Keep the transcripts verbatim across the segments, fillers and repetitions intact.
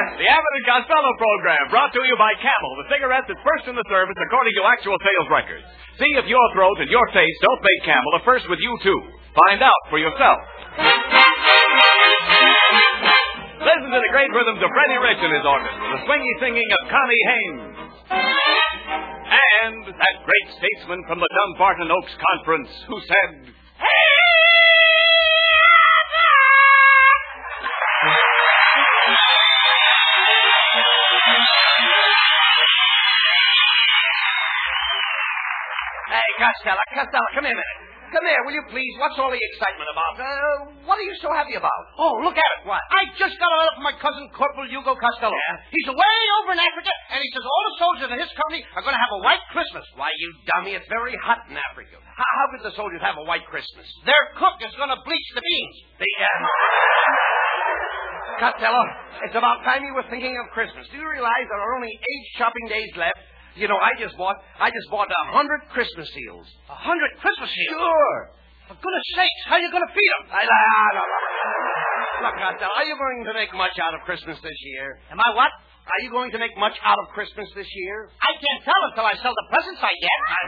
The Abbott and Costello program, brought to you by Camel, the cigarette that's first in the service according to actual sales records. See if your throat and your taste don't make Camel a first with you, too. Find out for yourself. Listen to the great rhythms of Freddie Rich and his orchestra, the swingy singing of Connie Haynes. And that great statesman from the Dumbarton Oaks Conference who said, Hey, Costello, Costello, come here a minute. Come here, will you please? What's all the excitement about? Uh, what are you so happy about? Oh, look at it. What? I just got a letter from my cousin, Corporal Hugo Costello. Yeah? He's away over in Africa, and he says all the soldiers in his company are going to have a white Christmas. Why, you dummy, it's very hot in Africa. How, how could the soldiers have a white Christmas? Their cook is going to bleach the beans. The, um... Costello, it's about time you were thinking of Christmas. Do you realize there are only eight shopping days left? You know, I just bought, I just bought a hundred Christmas seals. A hundred Christmas seals? Sure. For goodness sakes, how are you going to feed them? I, I, I, I, look, Costello, are you going to make much out of Christmas this year? Am I what? Are you going to make much out of Christmas this year? I can't tell until I sell the presents I get. I,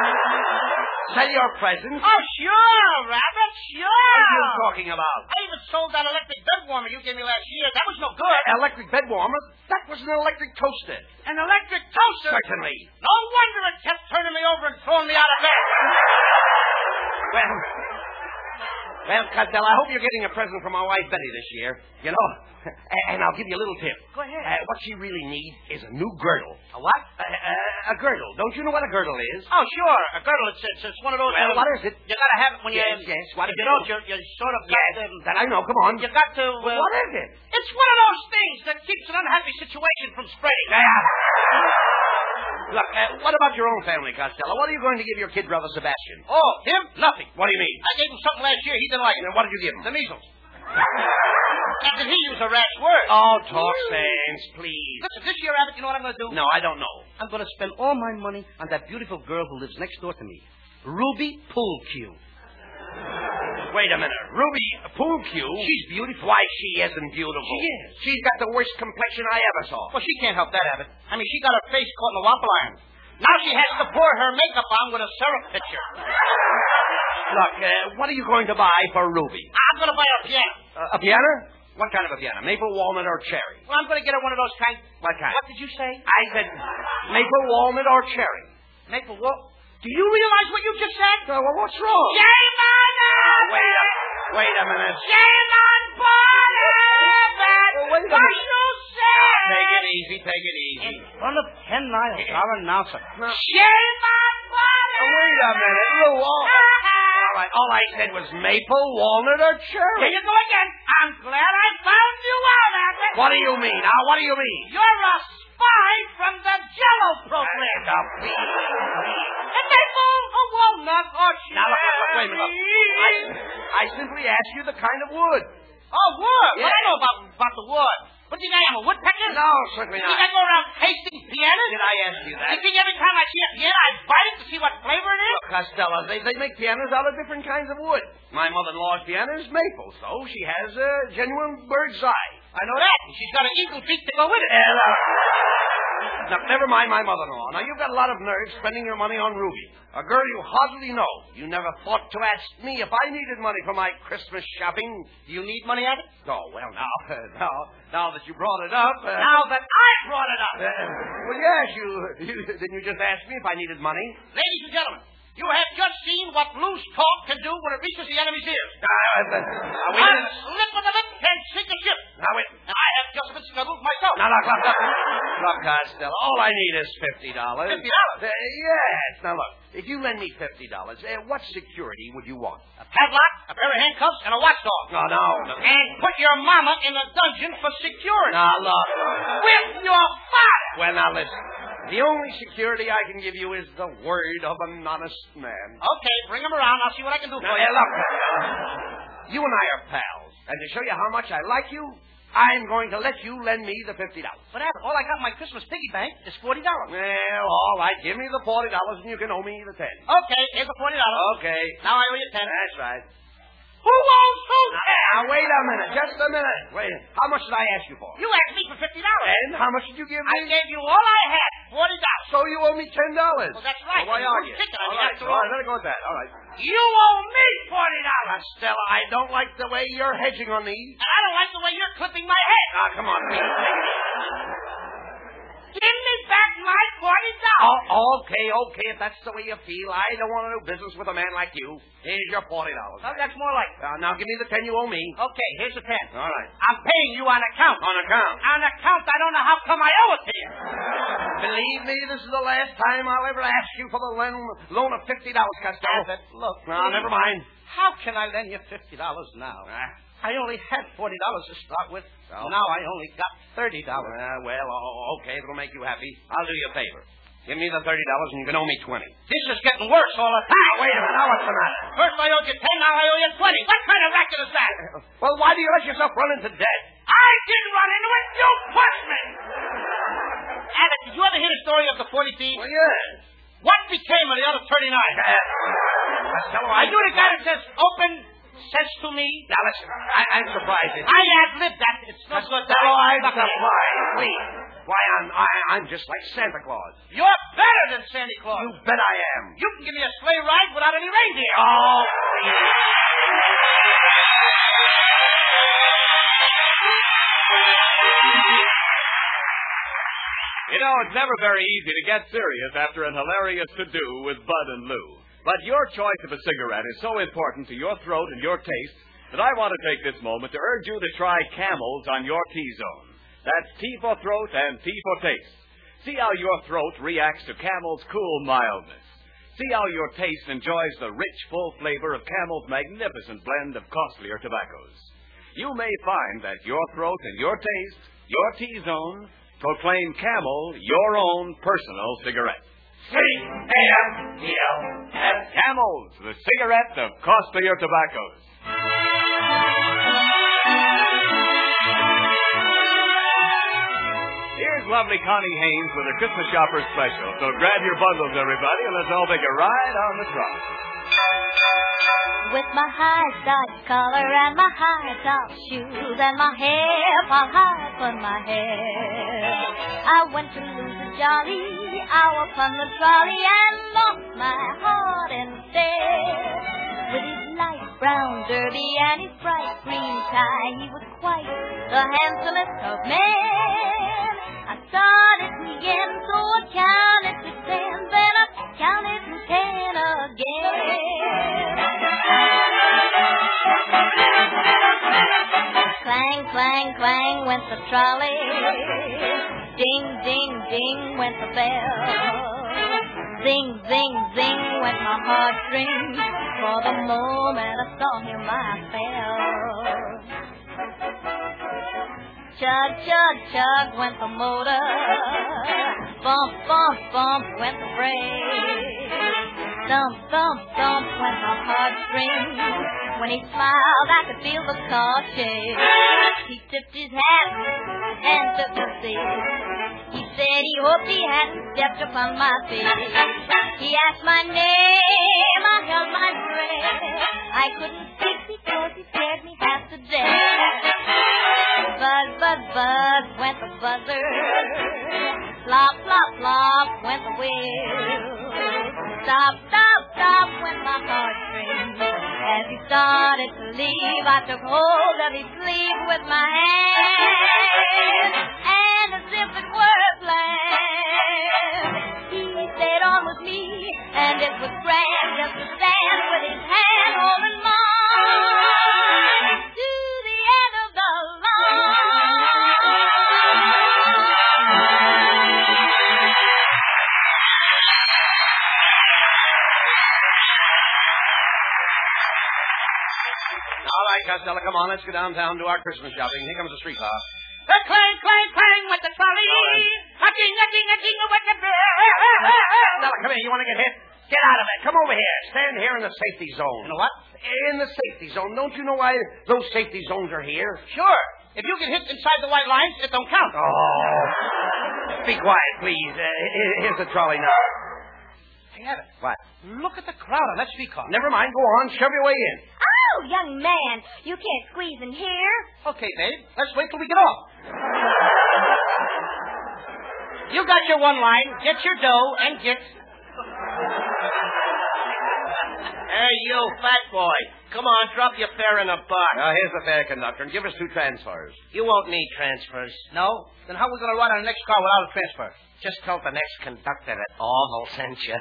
sell your presents? Oh, sure, Rabbit, sure. What are you talking about? I even sold that electric bed warmer you gave me last year. That was no good. An electric bed warmer? That was an electric toaster. An electric toaster? Certainly. No wonder it kept turning me over and throwing me out of bed. Well, well, Costello, I hope you're getting a present from my wife Betty this year. You know, and I'll give you a little tip. Go ahead. Uh, what she really needs is a new girdle. A what? Uh, uh, a girdle. Don't you know what a girdle is? Oh, sure. A girdle. It's, it's, it's one of those... Well, uh, what is it? You got to have it when you... Yes, yes. What is you it? don't, you you sort of... Yes, got to, that I know. Come on. You got to... Uh, Well, what is it? It's one of those things that keeps an unhappy situation from spreading. Look, uh, what about your own family, Costello? What are you going to give your kid brother Sebastian? Oh, him? Nothing. What do you mean? I gave him something last year. He didn't like it. Now, what did you give him? The measles. And did he use a rash word? Oh, talk sense, please. Listen, this year, Abbott, you know what I'm going to do? No, I don't know. I'm going to spend all my money on that beautiful girl who lives next door to me, Ruby Poolcue. Wait a minute. Ruby Poolcue? She's beautiful. Why, she isn't beautiful. She is. She's got the worst complexion I ever saw. Well, she can't help that, Abbott. I mean, she got her face caught in the waffle iron. Now she has to pour her makeup on with a syrup pitcher. Look, uh, what are you going to buy for Ruby? I'm going to buy her a piano. Uh, a piano? What kind of a piano? Maple, walnut, or cherry? Well, I'm going to get her one of those kinds. What kind? What did you say? I said maple, walnut, or cherry. Maple what? Do you realize what you just said? Uh, well, what's wrong? Shame on us! Wait a, wait a minute. Shame on Paul Abbott! Well, wait a What minute. you said? Take it easy, take it easy. In front of ten miles, our announcer. No. Shame on Paul Uh, wait a minute, Lou. All, all right, all I said was maple, walnut, or cherry. Here you go again. I'm glad I found you out, Abbott. What do you mean? Now, what do you mean? You're a spy from the Jello program. Uh, now, please, please. A maple, a walnut, or cherry. Now, look, look, wait a minute. Look. I, I simply asked you the kind of wood. Oh, wood. Yeah. Well, I know about, about the wood. What do you think I am, a woodpecker? No, certainly You not. think I go around tasting pianos? Did I ask you that? You think every time I see a piano, I bite it to see what flavor it is? Look, Costello, they, they make pianos out of different kinds of wood. My mother-in-law's piano is maple, so she has a genuine bird's eye. I know that. And she's got an eagle beak to go with it. And, uh, now, never mind my mother-in-law. Now, you've got a lot of nerve spending your money on Ruby, a girl you hardly know. You never thought to ask me if I needed money for my Christmas shopping. Do you need money, Abbott? Oh, well, now, uh, now, now that you brought it up... Uh, Now that I brought it up. Uh, well, yes, you, you... Didn't you just ask me if I needed money? Ladies and gentlemen, you have just seen what loose talk can do when it reaches the enemy's ears. Uh, uh, now, wait a A minute. slip of the lip can sink a ship. Now, wait. And I have just been scuttled myself. Now, look, look, look. Look, Costello, all I need is fifty dollars. Fifty dollars? Uh, yes. Now, look, if you lend me fifty dollars, uh, what security would you want? A padlock, a pair of handcuffs, and a watchdog. No, no, no. And put your mama in a dungeon for security. Now, look. With your father. Well, now, listen. The only security I can give you is the word of an honest man. Okay, bring him around. I'll see what I can do Now, for you. uh, look, Costello, you and I are pals. And to show you how much I like you, I'm going to let you lend me the fifty dollars. But, Abbott, all I got in my Christmas piggy bank is forty dollars. Well, all right. Give me the forty dollars and you can owe me the ten. Okay, here's the forty dollars. Okay. Now I owe you ten. That's right. Who owns who, Now, Ted? now, wait a minute. Just a minute. Wait. How much did I ask you for? You asked me for fifty dollars. And how much did you give me? I gave you all I had, forty dollars. So you owe me ten dollars. Well, that's right. Well, why You argue? ticket. I All mean, right, after all all. right, let it go with that. All right. You owe me forty dollars. Stella, I don't like the way you're hedging on these. And I don't like the way you're clipping my head. Now, come on, please. Give me back my forty dollars. Oh, okay, okay. If that's the way you feel, I don't want to do business with a man like you. Here's your forty dollars. Well, that's more like it. Uh, now, give me the ten you owe me. Okay, here's the ten. All right. I'm paying you on account. On account. On account, I don't know how come I owe it to you. Believe me, this is the last time I'll ever ask you for the loan, loan of fifty dollars, Costello. Abbott, look. No, never mind. How can I lend you fifty dollars now? Ah. I only had forty dollars to start with. Well. Now I only got thirty dollars. Uh, well, oh, okay, if it'll make you happy. I'll do you a favor. Give me the thirty dollars and you can owe me twenty. This is getting worse all the time. Now, wait a minute. Now what's the matter? First I owed you ten, now I owe you twenty. What kind of racket is that? Well, why do you let yourself run into debt? I didn't run into it. You pushed me. Abbott, did you ever hear the story of the forty thieves? Well, yes. What became of the other thirty-nine? Uh, Costello, Are I... you the guy that says open says to me? Now, listen, I, I'm surprised. It's... I ad-libbed that. It's not good. Costello, I'm surprised. Please. Why, I'm, I, I'm just like Santa Claus. You're better than Santa Claus. You bet I am. You can give me a sleigh ride without any reindeer. Oh, please. You know, it's never very easy to get serious after an hilarious to-do with Bud and Lou. But your choice of a cigarette is so important to your throat and your taste that I want to take this moment to urge you to try Camels on your T-zone. That's T for throat and T for taste. See how your throat reacts to Camel's cool mildness. See how your taste enjoys the rich, full flavor of Camel's magnificent blend of costlier tobaccos. You may find that your throat and your taste, your T-zone, proclaim Camel your own personal cigarette. C A M E L S. Camels, the cigarette of costlier tobaccos. Here's lovely Connie Haynes with her Christmas Shopper Special. So grab your bundles, everybody, and let's all take a ride on the trot. With my high-starched collar and my high-top shoes and my hair piled high upon my head, I went to lose a jolly hour upon the trolley and lost my heart instead. With his light brown derby and his bright green tie, he was quite the handsomest of men. I started again, so I counted to ten, then I counted to ten again. Clang, clang, clang went the trolley. Ding, ding, ding went the bell. Zing, zing, zing went my heartstrings. For the moment I saw him I fell. Chug, chug, chug went the motor. Bump, bump, bump went the brake. Thump, thump, thump went my heartstrings. When he smiled, I could feel the car shake. He tipped his hat and took a seat. He said he hoped he hadn't stepped upon my feet. He asked my name, I held my breath. I couldn't speak because he scared me half to death. Buzz, buzz, buzz went the buzzer. Flop, flop, flop went the wheel. Stop, stop, stop went my heartstrings. As he started to leave, I took hold of his sleeve with my hand, and as if it were planned, he stayed on with me, and it was grand just to stand with his hand holding mine to the end of the line. All right, Costello, come on. Let's go downtown and do our Christmas shopping. Here comes the streetcar. The clang, clang, clang with the trolley. A ding, a ding, a ding with the bell. Costello, come here. You want to get hit? Get out of it. Come over here. Stand here in the safety zone. You know what? In the safety zone. Don't you know why those safety zones are here? Sure. If you get hit inside the white lines, it don't count. Oh. Be quiet, please. Uh, here- here's the trolley now. Hey, Abbott, What? look at the crowd on that streetcar. Never mind. Go on. Shove your way in. Oh, Oh, young man, you can't squeeze in here. Okay, babe. Let's wait till we get off. You got your one line. Get your dough and get... Hey, you fat boy. Come on, drop your fare in a box. Now, here's the fare conductor, and give us two transfers. You won't need transfers. No? Then how are we going to ride on the next car without a transfer? Just tell the next conductor that Orville sent you.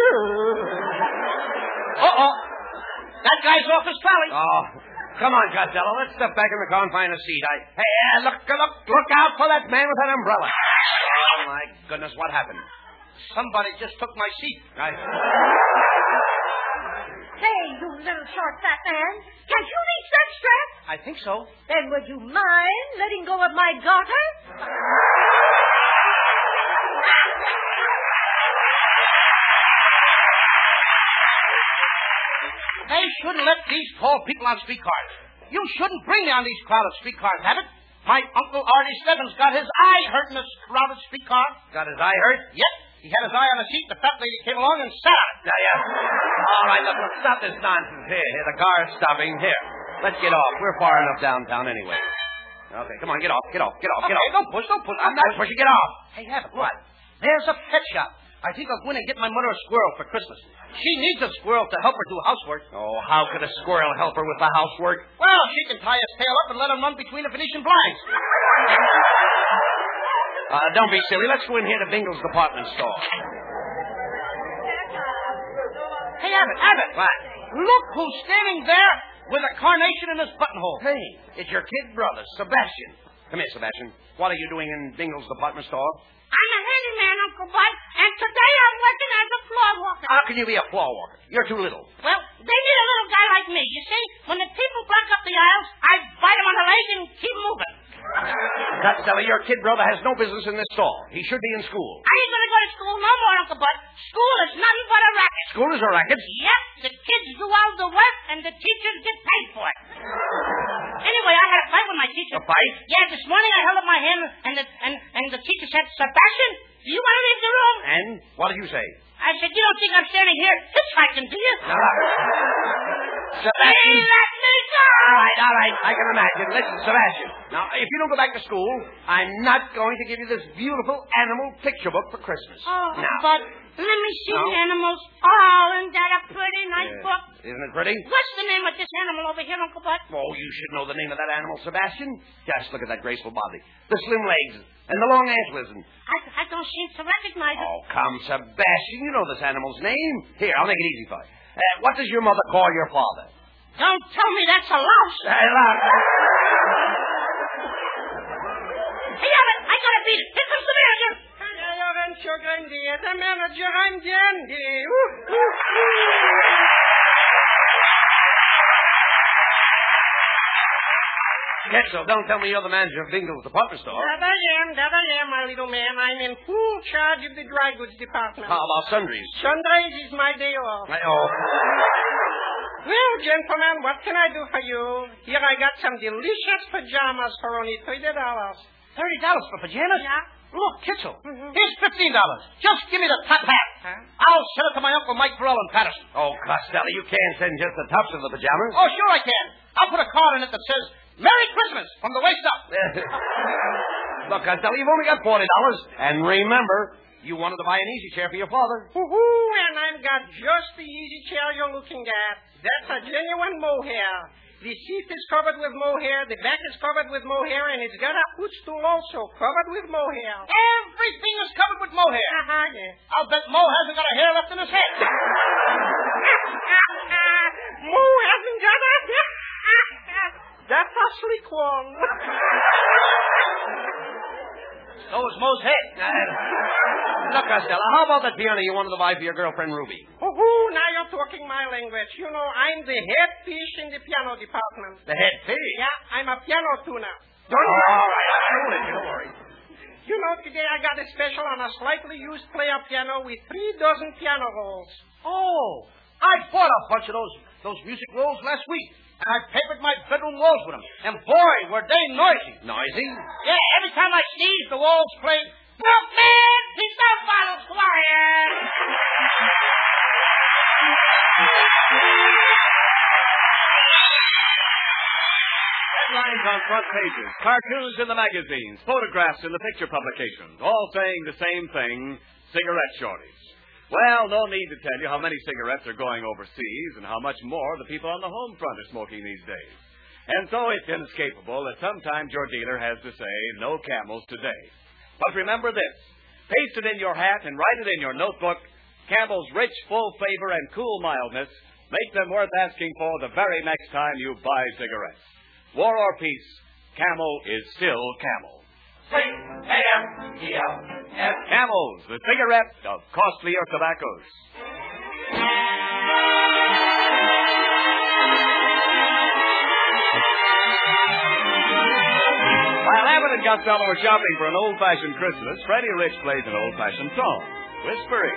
Uh-oh. That guy's off his trolley. Oh, come on, Costello. Let's step back in the car and find a seat. I... Hey, uh, look, look, look out for that man with that umbrella. Oh, my goodness, what happened? Somebody just took my seat. I... Hey, you little short fat man. Can't you reach that strap? I think so. Then would you mind letting go of my garter? They shouldn't let these tall people on streetcars. You shouldn't bring me on these crowded streetcars, Abbott. My Uncle Artie Stebbins got his eye hurt in this crowded streetcar. Got his eye hurt? Yep. He had his eye on the seat. The fat lady came along and sat on it. Yeah, yeah. All right, look, look, stop this nonsense. Here, here, the car's stopping. Here, let's get off. We're far enough downtown anyway. Okay, come on, get off, get off, get off, Okay, get off. don't push, don't push. I'm not pushing. Get off. Hey, Abbott, what? There's a pet shop. I think I'll go in and get my mother a squirrel for Christmas. She needs a squirrel to help her do housework. Oh, how could a squirrel help her with the housework? Well, she can tie his tail up and let him run between the Venetian blinds. Uh, don't be silly. Let's go in here to Bingle's department store. Hey, Abbott, Abbott. What? Look who's standing there with a carnation in his buttonhole. Hey, it's your kid brother, Sebastian. Come here, Sebastian. What are you doing in Bingle's department store? I'm a handyman, Uncle Bud, and today I'm working as a floor walker. How can you be a floor walker? You're too little. Well, they need a little guy like me. You see, when the people block up the aisles, I bite them on the legs and keep moving. Costello, your kid brother has no business in this store. He should be in school. I ain't going to go to school no more, Uncle Bud. School is nothing but a racket. School is a racket? Yep, the kids do all the work, and the teachers get paid for it. Anyway, I had a fight with my teacher. A fight? Yeah, this morning I held up my hand, and the, and, and the teacher said, Sebastian, do you want to leave the room? And what did you say? I said, you don't think I'm standing here hitchhiking, do you? No, no. Sebastian. Hey, let me go! All right, all right. I can imagine. Listen, Sebastian. Now, if you don't go back to school, I'm not going to give you this beautiful animal picture book for Christmas. Oh, now. but let me see No. the animals. Oh, isn't that a pretty nice Yeah. book? Isn't it pretty? What's the name of this animal over here, Uncle Bud? Oh, you should know the name of that animal, Sebastian. Just look at that graceful body, the slim legs, and the long antlers. And... I, I don't seem to recognize it. Oh, come, Sebastian. You know this animal's name. Here, I'll make it easy for you. Uh, what does your mother call your father? Don't tell me that's a louse. Hey, look. Hey, Abbott, I gotta beat it. Here comes the manager. The manager, I'm Dandy. Ketzel, don't tell me you're the manager of Bingle's department store. That I am, that I am, my little man. I'm in full charge of the dry goods department. How about sundries? Sundays is my day off. I, oh. Well, gentlemen, what can I do for you? Here I got some delicious pajamas for only thirty dollars. Thirty dollars for pajamas? Yeah. Look, Kitzel, Mm-hmm. here's fifteen dollars. Just give me the top hat. Huh? I'll send it to my Uncle Mike Burrell in Patterson. Oh, Costello, you can't send just the tops of the pajamas. Oh, sure I can. I'll put a card in it that says, Merry Christmas from the waist up. Look, Costello, you've only got forty dollars. And remember, you wanted to buy an easy chair for your father. Woo-hoo, and I've got just the easy chair you're looking at. That's a genuine mohair. The seat is covered with mohair, the back is covered with mohair, and it's got a footstool also covered with mohair. Everything is covered with mohair. Uh-huh, yeah. I'll bet Mo hasn't got a hair left in his head. Mo hasn't got a hair. That's a slick one. So is Mo's head. Uh, look, Costello, how about that piano you wanted to buy for your girlfriend, Ruby? Oh, now you're talking my language. You know, I'm the head fish in the piano department. The head fish? Yeah, I'm a piano tuner. Oh, all right, I'll show it. Don't worry. You know, today I got a special on a slightly used player piano with three dozen piano rolls. Oh, I bought a bunch of those those music rolls last week, and I papered my bedroom walls with them. And boy, were they noisy. Noisy? Yeah, every time I sneezed, the walls played, Milkman, please don't bottle quiet. headlines on front pages, cartoons in the magazines, photographs in the picture publications, all saying the same thing, cigarette shortage. Well, no need to tell you how many cigarettes are going overseas and how much more the people on the home front are smoking these days. And so it's inescapable that sometimes your dealer has to say, no Camels today. But remember this, paste it in your hat and write it in your notebook, Campbell's rich, full flavor and cool mildness make them worth asking for the very next time you buy cigarettes. War or peace, Camel is still Camel. C A M E L S. Camels, the cigarette of costlier tobaccos. While Abbott and Costello were shopping for an old-fashioned Christmas, Freddie Rich plays an old-fashioned song, Whispering.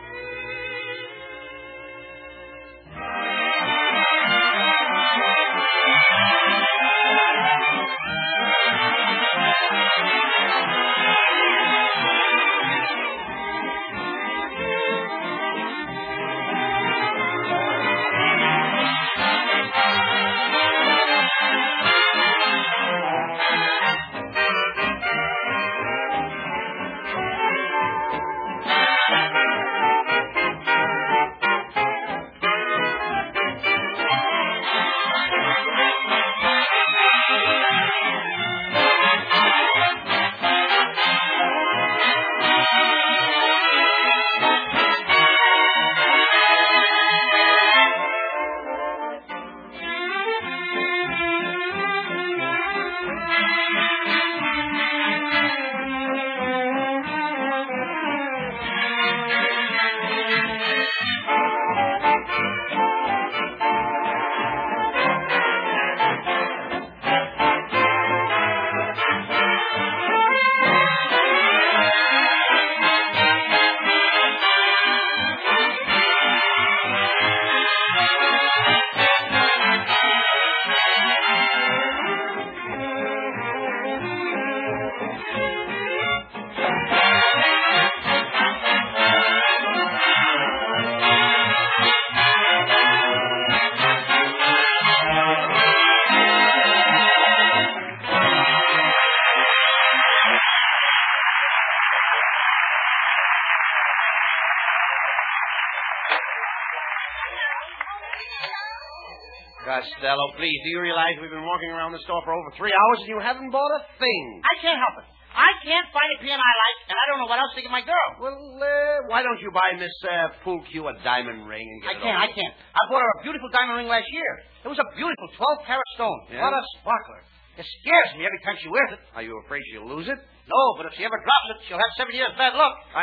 Costello, please, do you realize we've been walking around the store for over three hours and you haven't bought a thing? I can't help it. I can't find a piano I like, and I don't know what else to give my girl. Well, uh, why don't you buy Miss uh, Poolcue a diamond ring and get I it can't, over I can't. I bought her a beautiful diamond ring last year. It was a beautiful twelve-carat stone. Yeah? What a sparkler. It scares me every time she wears it. Are you afraid she'll lose it? No, but if she ever drops it, she'll have seven years bad luck. I...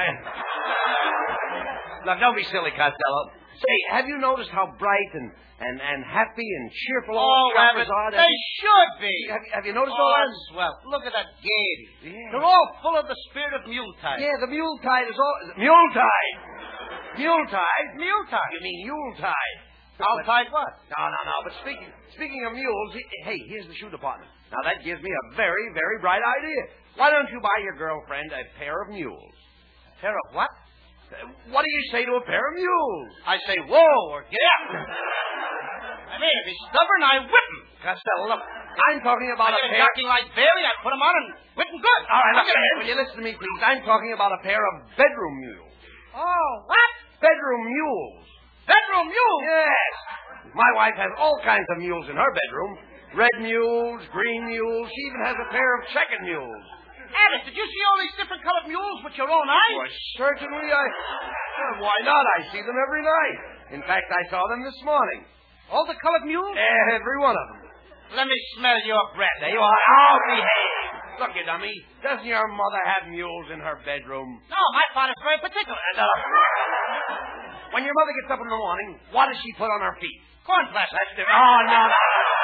Now, don't be silly, Costello. Say, have you noticed how bright and, and, and happy and cheerful all Oh, the shoppers Abbott, are? they should be. Have, have you noticed Oh, all that? swell. Look at that gaiety. Yeah. They're all full of the spirit of Yuletide. Yeah, the Yuletide is all... Yuletide! Yuletide? Yuletide. You mean Yuletide? Yuletide what? No, no, no. But speaking speaking of mules, hey, here's the shoe department. Now, that gives me a very, very bright idea. Why don't you buy your girlfriend a pair of mules? A pair of what? Uh, What do you say to a pair of mules? I say, whoa, or get out. I mean, if he's stubborn, I whip him. Costello, look, I'm talking I about a get a pair... jockey like Bailey, I put him on and whip him good. All right, look, at him. will you listen to me, please? I'm talking about a pair of bedroom mules. Oh, what? Bedroom mules. Bedroom mule? Yes. My wife has all kinds of mules in her bedroom. Red mules, green mules. She even has a pair of checkered mules. Alice, did you see all these different colored mules with your own eyes? Why, certainly I... Well, why not? I see them every night. In fact, I saw them this morning. All the colored mules? Every one of them. Let me smell your breath. There you are. I'll behave. Look, you dummy. Doesn't your mother have mules in her bedroom? No, my father's very particular. And, uh, when your mother gets up in the morning, what does she put on her feet? Cornflakes. That's the... Oh, no, no.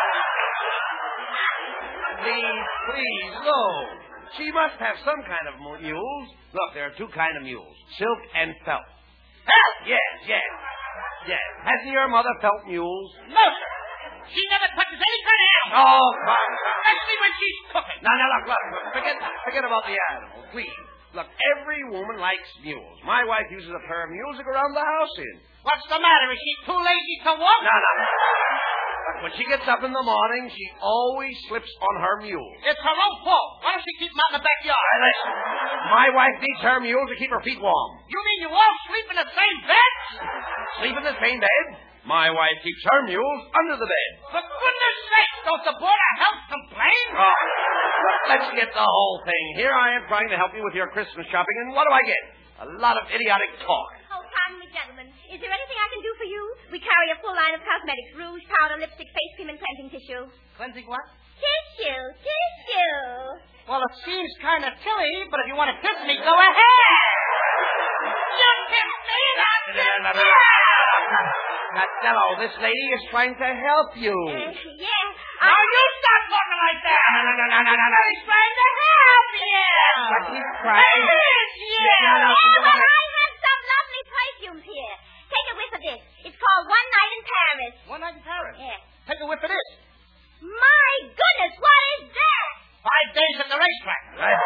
Please, please, no. She must have some kind of mu- mules. Look, there are two kind of mules, silk and felt. Felt? Yes, yes, yes. Hasn't your mother felt mules? No, sir. She never touches any kind of animal. Oh, come. Especially when she's cooking. Now, now, look, look, look. Forget, forget about the animal, please. Look, every woman likes mules. My wife uses a pair of mules to go around the house in. What's the matter? Is she too lazy to walk? No, no. When she gets up in the morning, she always slips on her mule. It's her own fault. Why don't she keep them out in the backyard? Hey, listen. My wife needs her mule to keep her feet warm. You mean you all sleep in the same bed? Sleep in the same bed? My wife keeps her mules under the bed. For goodness sake, don't the Board of Health complain? Oh, look, let's get the whole thing. Here I am trying to help you with your Christmas shopping, and what do I get? A lot of idiotic talk. Oh, pardon me, gentlemen. Is there anything I can do for you? We carry a full line of cosmetics. Rouge, powder, lipstick, face cream, and cleansing tissue. Cleansing what? Tissue, tissue. Well, it seems kind of silly, but if you want to kiss me, go ahead. You kiss me, not kiss me. Costello, this lady is trying to help you. Uh, yeah. Now you stop talking like that. No, no, no, no, no, no, no. He's trying to help you. But he's trying. Yes, yes. No, no, Yeah, no, well, no. I have some lovely perfumes here. Take a whiff of this. It's called One Night in Paris. One night in Paris. Yeah. Take a whiff of this. My goodness, what is that? Five days at the racetrack. Right.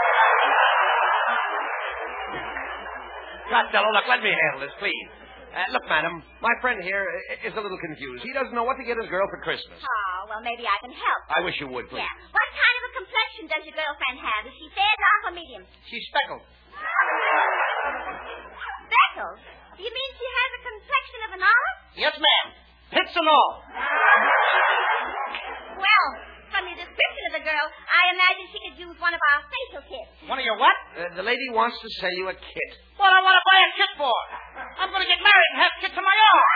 Costello, look, let me handle this, please. Uh, look, madam, my friend here is a little confused. He doesn't know what to get his girl for Christmas. Oh, well, maybe I can help. I wish you would, please. Yeah. What kind of a complexion does your girlfriend have? Is she fair, dark, or medium? She's speckled. Speckled? You mean she has a complexion of an olive? Yes, ma'am. Pits and all. Well, from your description of the girl, I imagine she could use one of our facial kits. One of your what? Uh, the lady wants to sell you a kit. What I want to buy a kit for? I'm going to get married and have kits of my own.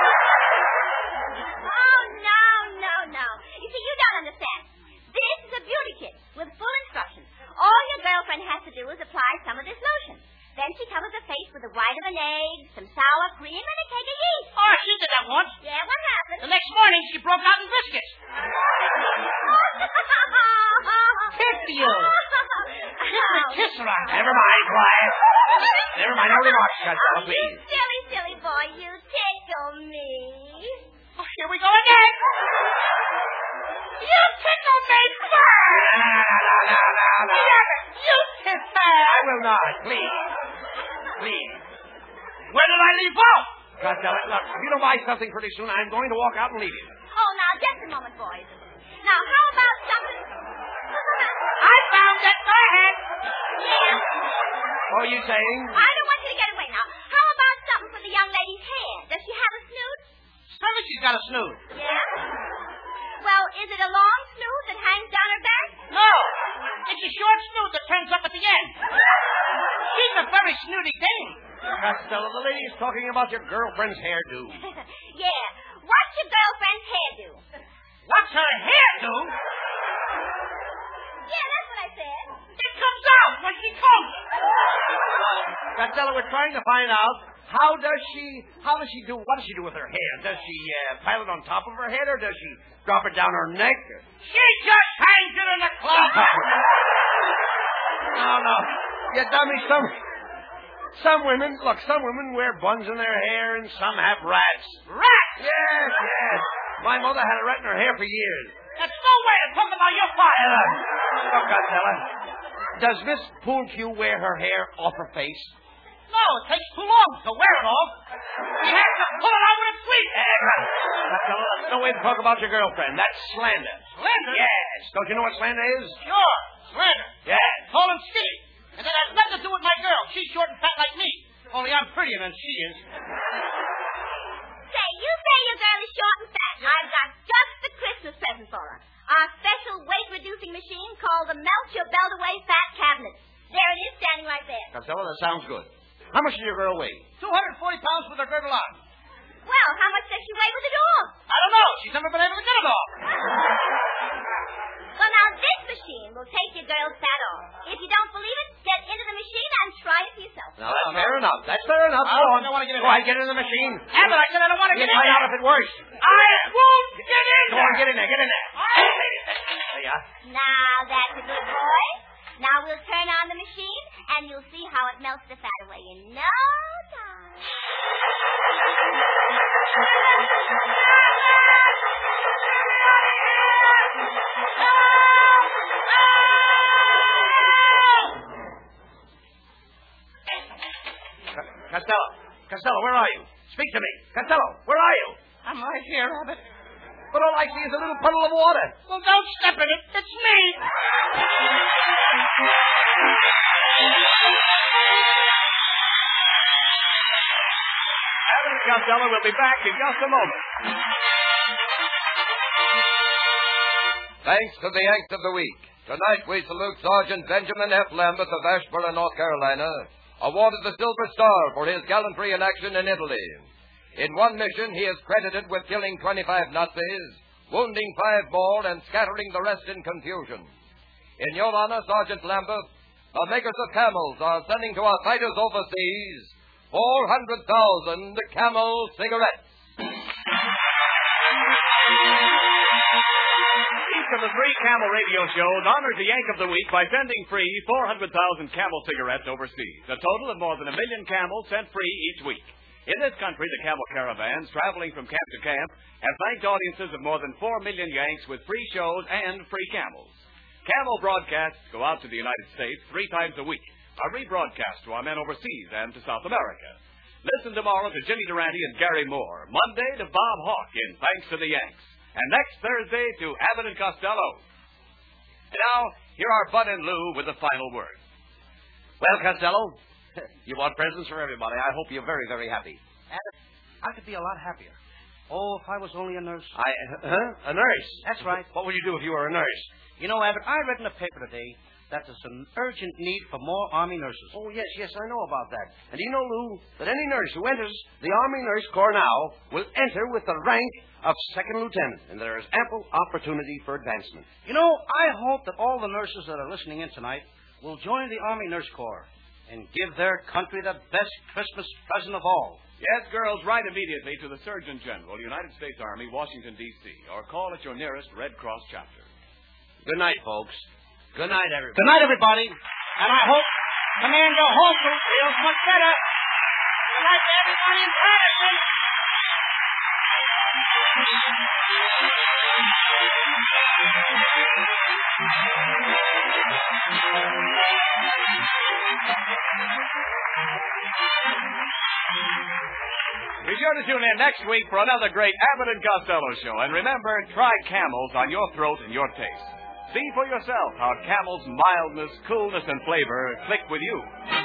Oh, no, no, no. You see, you don't understand. This is a beauty kit with full instructions. All your girlfriend has to do is apply some of this lotion. Then she covers her face with the white of an egg, some sour cream, and a cake of yeast. Oh, she did that once. Yeah, what happened? The next morning, she broke out in biscuits. Kiss you. Kiss her on. Never mind, quiet. Never mind, no remarks, Costello, Oh, you please. silly, silly boy. You tickle me. Oh, here we go again. You tickle me first. No, no, no, no, no, no. You kiss her. I will not, please. Please. Where did I leave off? Costello, look, if you don't buy something pretty soon, I'm going to walk out and leave you. Oh, now, just a moment, boys. Now, how about something... I found it. Go ahead. Yeah. What were you saying? I don't want you to get away now. How about something for the young lady's hair? Does she have a snoot? Certainly she's got a snoot. Yeah. Well, is it a long snoot that hangs down her back? No. It's a short snoot that turns up at the end. She's a very snooty dame. Costello, the lady is talking about your girlfriend's hairdo. Yeah. What's your girlfriend's hairdo? What's her hairdo? Yeah, that's what I said. It comes out when she combs it. Costello, we're trying to find out how does she, how does she do, what does she do with her hair? Does she uh, pile it on top of her head, or does she drop it down her neck? She just hangs it in the closet. No, no. You dummy, some, some women, look, some women wear buns in their hair and some have rats. Rats? Yes, yes. My mother had a rat in her hair for years. That's no way to talk about your father. Look, Costello, does Miss Poolcue wear her hair off her face? No, it takes too long to wear it off. She has to pull it out when it's sweet. Costello, that's no way to talk about your girlfriend. That's slander. Slander? Yes. Don't you know what slander is? Sure, slander. Yes. Tall and skinny. And that has nothing to do with my girl. She's short and fat like me. Only I'm prettier than she is. Say, you say your girl is short and fat. I've got just the Christmas present for her. Our special weight-reducing machine called the Melt Your Belt Away Fat Cabinet. There it is, standing right there. Costello, that sounds good. How much does your girl weigh? two hundred forty pounds with her girdle on. Well, how much does she weigh with it off? I don't know. She's never been able to get it off. Well, now, this machine will take your girl's fat off. If you don't believe it, get into the machine and try it for yourself. Now, that's fair enough. That's fair enough. I Go on. don't wanna get in Go there. on, get in the machine. Abbott, I said I don't want to You get in find there. out if it works. I won't get in Go there. on, get in there. Get in there. There you are. Now, that's a good boy. Now we'll turn on the machine, and you'll see how it melts the fat away in no time. Costello. Costello, where are you? Speak to me. Costello, where are you? I'm right here, Abbott. but all I see is a little puddle of water. Well, don't step in it. It's me. Abbott and Costello will be back in just a moment. Thanks to the Yanks of the Week. Tonight we salute Sergeant Benjamin F. Lambeth of Asheboro, North Carolina, awarded the Silver Star for his gallantry in action in Italy. In one mission, he is credited with killing twenty-five Nazis, wounding five more, and scattering the rest in confusion. In your honor, Sergeant Lambeth, the makers of camels are sending to our fighters overseas four hundred thousand Camel cigarettes. Each of the three Camel radio shows honors the Yank of the Week by sending free four hundred thousand Camel cigarettes overseas, a total of more than a million Camels sent free each week. In this country, the Camel caravans traveling from camp to camp have thanked audiences of more than four million Yanks with free shows and free Camels. Camel broadcasts go out to the United States three times a week, a rebroadcast to our men overseas and to South America. Listen tomorrow to Jimmy Durante and Gary Moore, Monday to Bob Hawk in Thanks to the Yanks, and next Thursday to Abbott and Costello. Now, here are Bud and Lou with the final word. Well, Costello, you bought presents for everybody. I hope you're very, very happy. Abbott, I could be a lot happier. Oh, if I was only a nurse. I, huh? A nurse? That's right. What would you do if you were a nurse? You know, Abbott, I read in the paper today that there's an urgent need for more Army nurses. Oh, yes, yes, I know about that. And do you know, Lou, that any nurse who enters the Army Nurse Corps now will enter with the rank of second lieutenant, and there is ample opportunity for advancement. You know, I hope that all the nurses that are listening in tonight will join the Army Nurse Corps and give their country the best Christmas present of all. Yes, girls, write immediately to the Surgeon General, United States Army, Washington, D C, or call at your nearest Red Cross chapter. Good night, folks. Good night, everybody. Good night, everybody. And I hope Commander Holker feels much better. Good night to everyone in Patterson. Be sure to tune in next week for another great Abbott and Costello show. And remember, try Camels on your throat and your taste. See for yourself how Camel's mildness, coolness, and flavor click with you.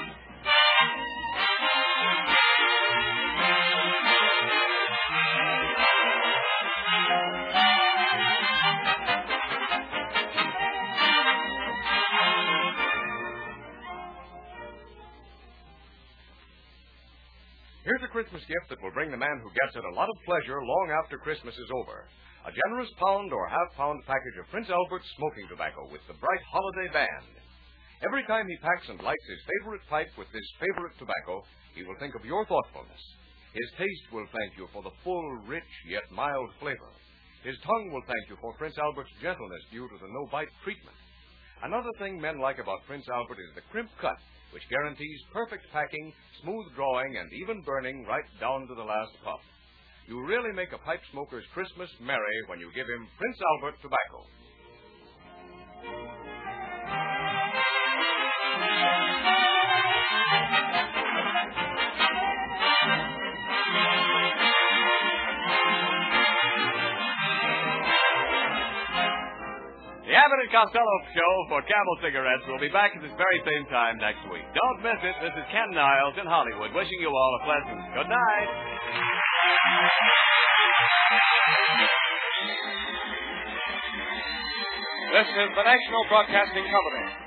Here's a Christmas gift that will bring the man who gets it a lot of pleasure long after Christmas is over. A generous pound or half-pound package of Prince Albert's smoking tobacco with the bright holiday band. Every time he packs and lights his favorite pipe with this favorite tobacco, he will think of your thoughtfulness. His taste will thank you for the full, rich, yet mild flavor. His tongue will thank you for Prince Albert's gentleness due to the no-bite treatment. Another thing men like about Prince Albert is the crimp cut, which guarantees perfect packing, smooth drawing, and even burning right down to the last puff. You really make a pipe smoker's Christmas merry when you give him Prince Albert tobacco. The Abbott and Costello show for Camel cigarettes will be back at this very same time next week. Don't miss it. This is Ken Niles in Hollywood, wishing you all a pleasant good night. This is the National Broadcasting Company.